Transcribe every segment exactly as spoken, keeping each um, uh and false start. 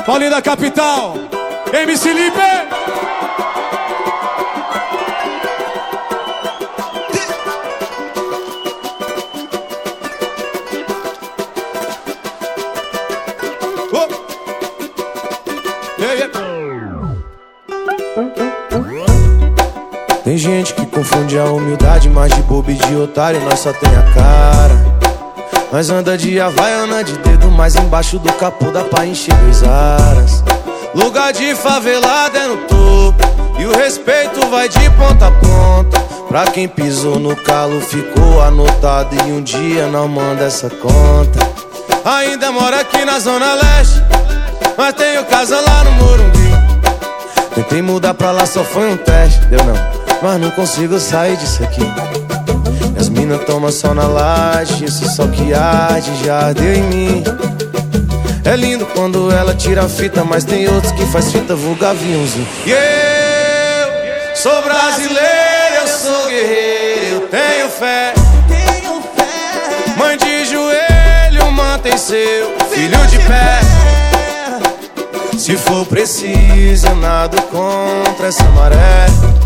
Paulinho da capital, M C Lipe. Tem gente que confunde a humildade, mas de bobo e de otário nós só tem a cara. Nós anda de havaiana de dedo, mas embaixo do capô dá pra encher dois aras. Lugar de favelada é no topo, e o respeito vai de ponta a ponta. Pra quem pisou no calo ficou anotado, e um dia não manda essa conta. Ainda moro aqui na Zona Leste, mas tenho casa lá no Morumbi. Tentei mudar pra lá, só foi um teste, deu não, mas não consigo sair disso aqui. As minas tomam sol na laje, esse sol que arde já ardeu em mim. É lindo quando ela tira a fita, mas tem outros que faz fita vulgar aviãozinho. E eu sou brasileiro, eu sou guerreiro, eu tenho fé. Mãe de joelho, mantém seu filho de pé. Se for preciso, eu nado contra essa maré.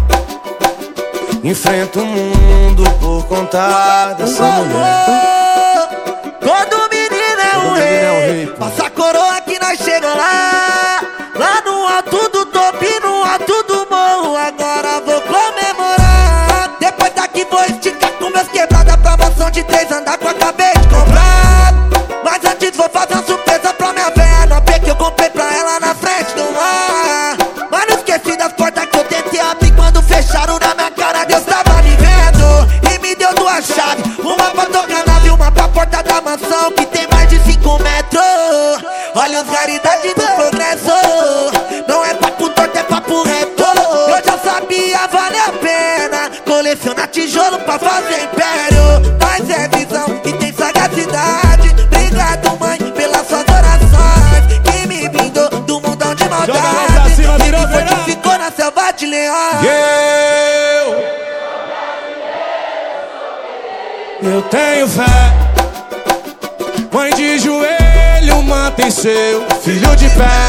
Enfrento o mundo por conta dessa mulher. Todo menino é um rei, passa a coroa que nós chega lá. Lá no alto do topo e no alto do morro. Agora vou comemorar. Depois daqui vou esticar com meus quebradas pra mansão de três andar que eu acabei de comprar. Mas antes vou fazer uma surpresa pra minha véia no A P que eu comprei pra ela na frente do mar. Mas não esqueci das portas que eu tentei abrir quando fecharam na minha cara. Deus tava me vendo e me deu duas chaves, uma pra tocar nave e uma pra porta da mansão que tem mais de cinco metros. Olha os raridades do progresso, não é papo torto, é papo reto. Eu já sabia, vale a pena colecionar tijolo pra fazer império. Mas é visão e tem sagacidade. Obrigado, mãe, pelas suas orações que me blindou do mundão de maldade e me fortificou na selva de leões. Eu, eu tenho fé. Mãe de joelho, mantém seu filho de pé.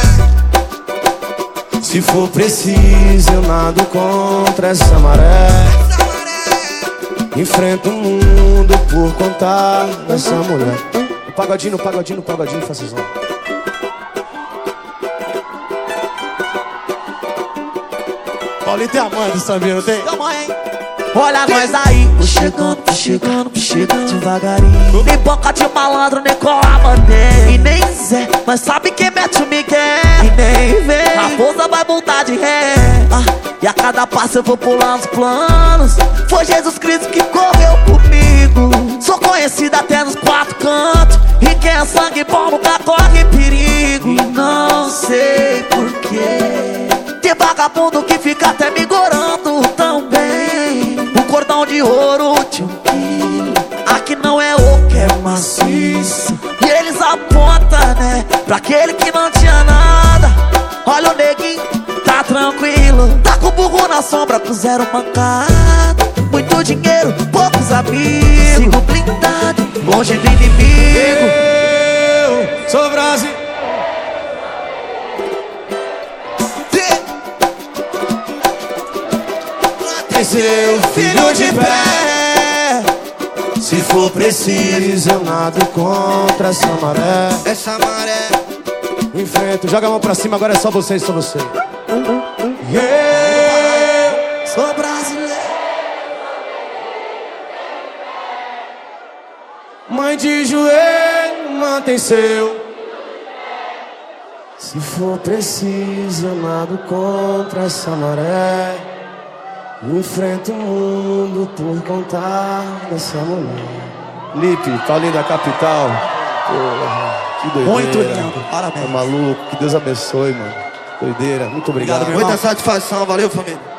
Se for preciso, eu nado contra essa maré. Enfrento o mundo por conta dessa mulher. O pagodinho, o pagodinho, o pagodinho, faça som. Paulinho tem a mãe do sambinho, não tem? Olha nós aí, tô chegando, tô chegando, tô chegando devagarinho. Nem boca de malandro, nem cola mané. E nem Zé, mas sabe quem mete o Miguel. E nem vem, a raposa vai mudar de ré. Ah, e a cada passo eu vou pulando os planos. Foi Jesus Cristo que correu comigo. Sou conhecido até nos quatro cantos. E quem é sangue bom nunca corre perigo. E não sei porquê tem vagabundo que fica até me gorando tão bem. O cordão de ouro de um quilo, aqui não é o que é maciço. E eles apontam, né, pra aquele que não tinha nada. Olha o neguinho, tá tranquilo, tá com o burro na sombra, com zero mancada. Muito dinheiro, poucos amigos, sigo blindado, longe do inimigo. Eu sou brasileiro. Seu filho de pé. Se for preciso, eu nado contra essa maré. Essa maré. Enfrento, joga a mão pra cima, agora é só vocês, só você. Eu sou brasileiro. Mãe de joelho, mantém seu. Se for preciso, eu nado contra essa maré. Enfrento o mundo por contar dessa mulher. Lipe, Paulinho da capital. Porra, que doideira. Muito lindo, parabéns. Tá maluco, que Deus abençoe, mano. Doideira, muito obrigado. Obrigado, muita satisfação, valeu, família.